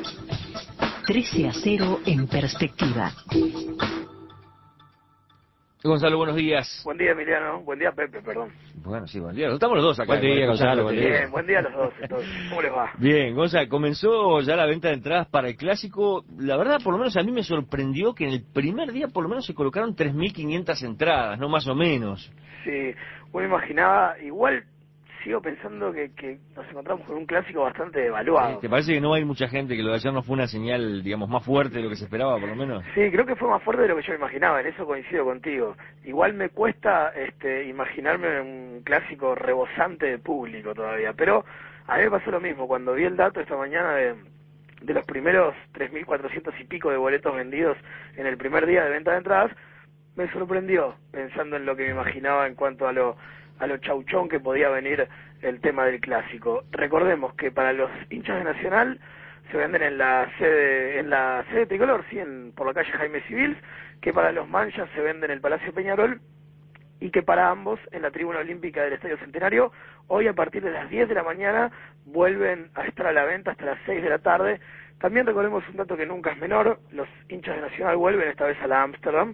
13-0 en perspectiva. Gonzalo, buenos días. Buen día, Emiliano. Buen día, Pepe, perdón. Bueno, sí, buen día. Estamos los dos acá. Buen día, Gonzalo. Buen día. Bien, buen día a los dos, entonces. ¿Cómo les va? Bien, Gonzalo, comenzó ya la venta de entradas para el Clásico. La verdad, por lo menos a mí me sorprendió que en el primer día por lo menos se colocaron 3.500 entradas, no más o menos. Sí, uno imaginaba, igual sigo pensando que nos encontramos con un Clásico bastante evaluado. ¿Te parece que no hay mucha gente, que lo de ayer no fue una señal, digamos, más fuerte de lo que se esperaba, por lo menos? Sí, creo que fue más fuerte de lo que yo imaginaba, en eso coincido contigo. Igual me cuesta imaginarme un Clásico rebosante de público todavía, pero a mí me pasó lo mismo, cuando vi el dato esta mañana de los primeros 3.400 y pico de boletos vendidos en el primer día de venta de entradas, me sorprendió, pensando en lo que me imaginaba en cuanto a lo chauchón que podía venir el tema del Clásico. Recordemos que para los hinchas de Nacional se venden en la sede tricolor, sí, por la calle Jaime Civils, que para los manchas se venden en el Palacio Peñarol, y que para ambos en la tribuna olímpica del Estadio Centenario, hoy a partir de las 10 de la mañana vuelven a estar a la venta hasta las 6 de la tarde. También recordemos un dato que nunca es menor, los hinchas de Nacional vuelven esta vez a la Ámsterdam,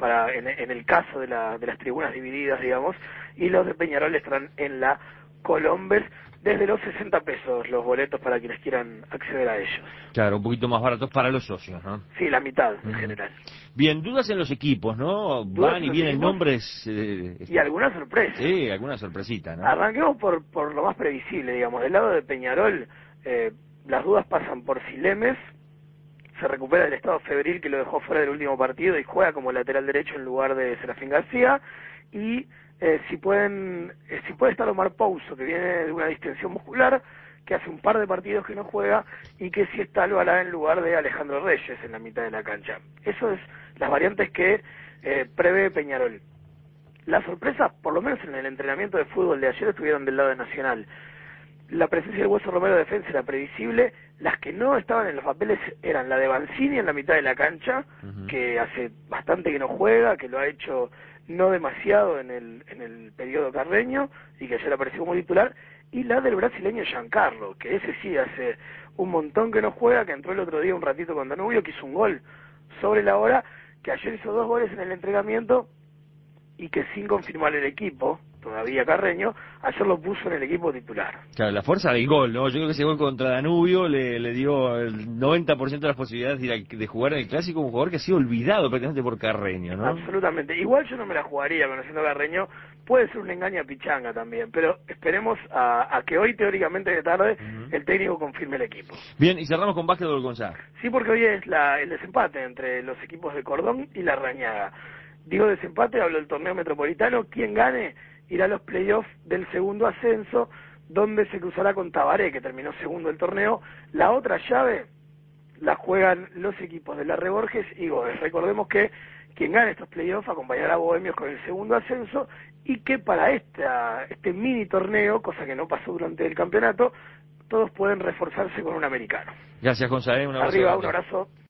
en el caso de las tribunas divididas, digamos, y los de Peñarol estarán en la Colombes, desde los 60 pesos los boletos para quienes quieran acceder a ellos. Claro, un poquito más baratos para los socios, ¿no? Sí, la mitad en general. Bien, dudas en los equipos, ¿no? Van y vienen nombres... y alguna sorpresa. Sí, alguna sorpresita, ¿no? Arranquemos por lo más previsible, digamos. Del lado de Peñarol, las dudas pasan por si Lemes se recupera del estado febril que lo dejó fuera del último partido y juega como lateral derecho en lugar de Serafín García, y si puede estar Omar Pouso, que viene de una distensión muscular, que hace un par de partidos que no juega, y que si está Albalá en lugar de Alejandro Reyes en la mitad de la cancha. Eso es las variantes que prevé Peñarol. Las sorpresas, por lo menos en el entrenamiento de fútbol de ayer, estuvieron del lado de Nacional. La presencia del Hueso Romero de defensa era previsible. Las que no estaban en los papeles eran la de Banzini en la mitad de la cancha, que hace bastante que no juega, que lo ha hecho no demasiado en el periodo carreño, y que ayer apareció como titular, y la del brasileño Giancarlo, que ese sí hace un montón que no juega, que entró el otro día un ratito con Danubio, que hizo un gol sobre la hora, que ayer hizo 2 goles en el entrenamiento, y que sin confirmar el equipo, todavía Carreño, ayer lo puso en el equipo titular. Claro, la fuerza del gol, ¿no? Yo creo que ese gol contra Danubio le dio el 90% de las posibilidades de jugar en el Clásico, un jugador que ha sido olvidado prácticamente por Carreño, ¿no? Absolutamente. Igual yo no me la jugaría conociendo a Carreño, puede ser un engaño a pichanga también, pero esperemos a que hoy, teóricamente de tarde, el técnico confirme el equipo. Bien, y cerramos con básquetbol, Gonzalo. Sí, porque hoy es el desempate entre los equipos de Cordón y La Rañaga. Digo desempate, hablo del torneo metropolitano. Quien gane irá a los playoffs del segundo ascenso, donde se cruzará con Tabaré, que terminó segundo el torneo. La otra llave la juegan los equipos de La Reborges y Goes. Recordemos que quien gane estos playoffs acompañará a Bohemios con el segundo ascenso, y que para este mini torneo, cosa que no pasó durante el campeonato, todos pueden reforzarse con un americano. Gracias, Gonzalo. Un abrazo. Arriba, un abrazo.